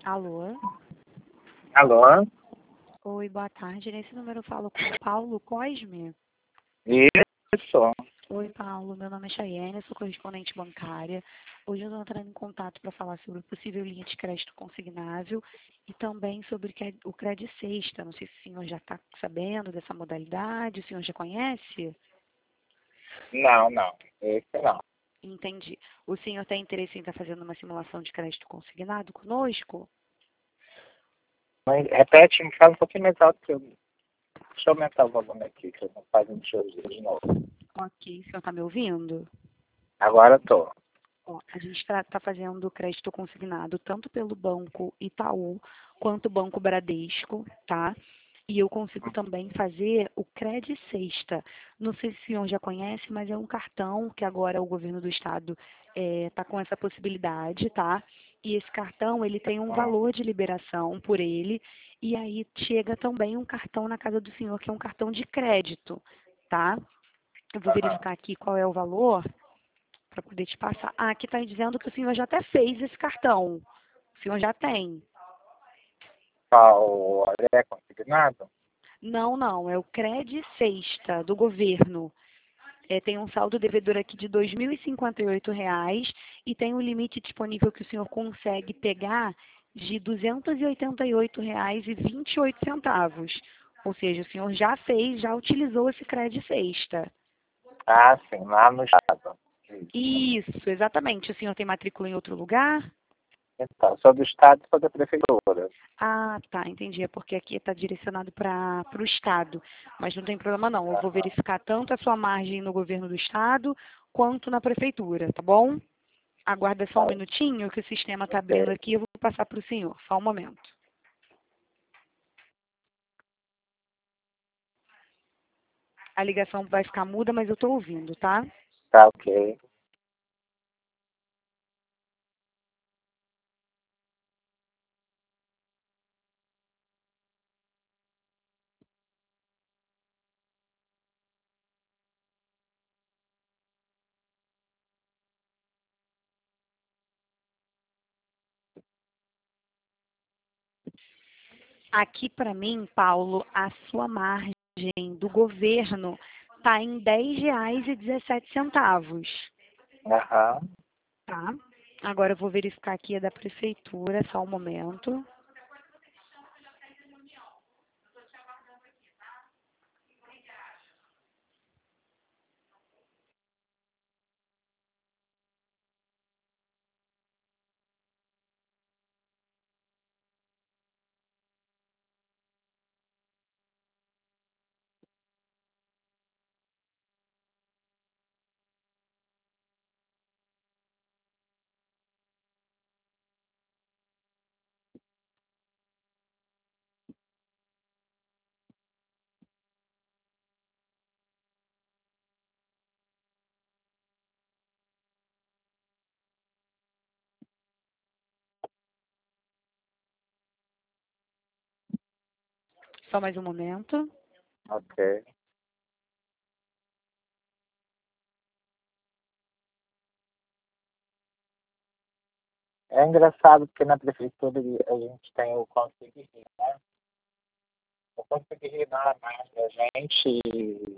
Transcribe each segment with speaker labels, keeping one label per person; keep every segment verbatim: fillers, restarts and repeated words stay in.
Speaker 1: Alô?
Speaker 2: Alô?
Speaker 1: Oi, boa tarde. Nesse número eu falo com o Paulo Cosme.
Speaker 2: Isso.
Speaker 1: Oi, Paulo. Meu nome é Chayenne, eu sou correspondente bancária. Hoje eu estou entrando em contato para falar sobre o possível linha de crédito consignável e também sobre o Credit Sexta. Não sei se o senhor já está sabendo dessa modalidade, o senhor já conhece?
Speaker 2: Não, não. Esse não.
Speaker 1: Entendi. O senhor tem interesse em estar fazendo uma simulação de crédito consignado conosco?
Speaker 2: Mas, repete, me fala um pouquinho mais alto que eu... Deixa eu aumentar o volume aqui, que eu não faço de ouvir de novo.
Speaker 1: Ok, o senhor está me ouvindo?
Speaker 2: Agora tô.
Speaker 1: Ó, a gente está tá fazendo crédito consignado tanto pelo Banco Itaú quanto o Banco Bradesco, tá? E eu consigo também fazer o Credit Sexta. Não sei se o senhor já conhece, mas é um cartão que agora o governo do estado está com essa possibilidade, tá? E esse cartão, ele tem um valor de liberação por ele, e aí chega também um cartão na casa do senhor, que é um cartão de crédito, tá? Eu vou verificar aqui qual é o valor para poder te passar. Ah, aqui está dizendo que o senhor já até fez esse cartão. O senhor já tem.
Speaker 2: Qual é consignado?
Speaker 1: Não, não, é o Credit Sexta do governo. É, tem um saldo devedor aqui de dois mil e cinquenta e oito reais e tem um limite disponível que o senhor consegue pegar de duzentos e oitenta e oito reais e vinte e oito centavos. Ou seja, o senhor já fez, já utilizou esse Credit Sexta.
Speaker 2: Ah, sim, lá no estado.
Speaker 1: Isso, exatamente. O senhor tem matrícula em outro lugar?
Speaker 2: Então, sou do estado e sou da prefeitura.
Speaker 1: Ah, tá, entendi. É porque aqui está direcionado para o Estado. Mas não tem problema não. Eu vou verificar tanto a sua margem no governo do Estado quanto na prefeitura, tá bom? Aguarda só um minutinho que o sistema está abrindo aqui. Eu vou passar para o senhor. Só um momento. A ligação vai ficar muda, mas eu estou ouvindo, tá?
Speaker 2: Tá, ok.
Speaker 1: Aqui para mim, Paulo, a sua margem do governo está em dez reais e dezessete centavos.
Speaker 2: Aham.
Speaker 1: Tá? Agora eu vou verificar aqui a da prefeitura, só um momento. Só mais um momento.
Speaker 2: Ok. É engraçado porque na prefeitura a gente tem o Consigo Rir, né? O Consigo Rir não é mais da gente e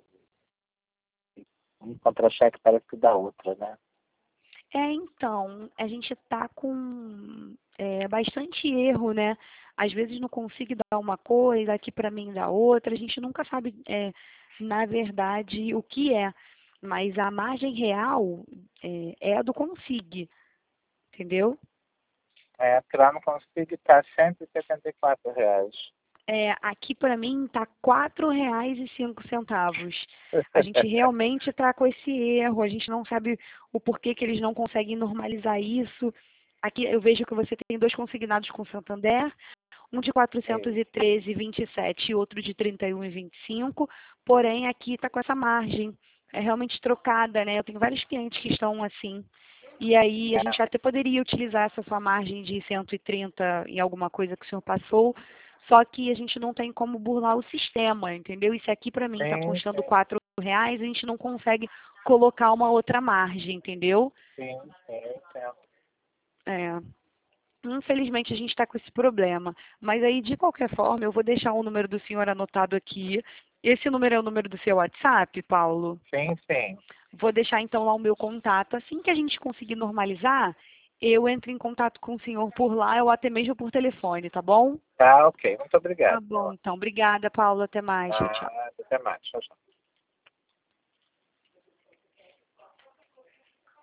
Speaker 2: um contra-cheque parece que dá outra, né?
Speaker 1: É, então, a gente está com é, bastante erro, né? Às vezes não consigo dar uma coisa, aqui para mim dá outra. A gente nunca sabe, é, na verdade, o que é. Mas a margem real é, é a do Consig, entendeu?
Speaker 2: É, porque lá no Consigo está cento e setenta e quatro reais.
Speaker 1: É, aqui para mim está quatro reais e cinco centavos. A gente realmente está com esse erro, a gente não sabe o porquê que eles não conseguem normalizar isso. Aqui eu vejo que você tem dois consignados com Santander, um de quatrocentos e treze e vinte e sete e outro de trinta e um e vinte e cinco, porém aqui está com essa margem. É realmente trocada, né? Eu tenho vários clientes que estão assim. E aí a gente até poderia utilizar essa sua margem de cento e trinta em alguma coisa que o senhor passou, só que a gente não tem como burlar o sistema, entendeu? E se aqui para mim está
Speaker 2: Sim,
Speaker 1: custando
Speaker 2: sim,
Speaker 1: quatro reais, a gente não consegue colocar uma outra margem, entendeu?
Speaker 2: sim, sim, eu entendo.
Speaker 1: É. infelizmente a gente está com esse problema. Mas aí, de qualquer forma, eu vou deixar o número do senhor anotado aqui. Esse número é o número do seu WhatsApp, Paulo?
Speaker 2: Sim, sim.
Speaker 1: Vou deixar então lá o meu contato. Assim que a gente conseguir normalizar, eu entro em contato com o senhor por lá ou até mesmo por telefone, tá bom?
Speaker 2: Tá, ok. Muito
Speaker 1: Tá
Speaker 2: obrigado.
Speaker 1: bom, então. Obrigada, Paulo. Até mais. Tchau, tchau.
Speaker 2: Ah, até mais. Tchau, tchau.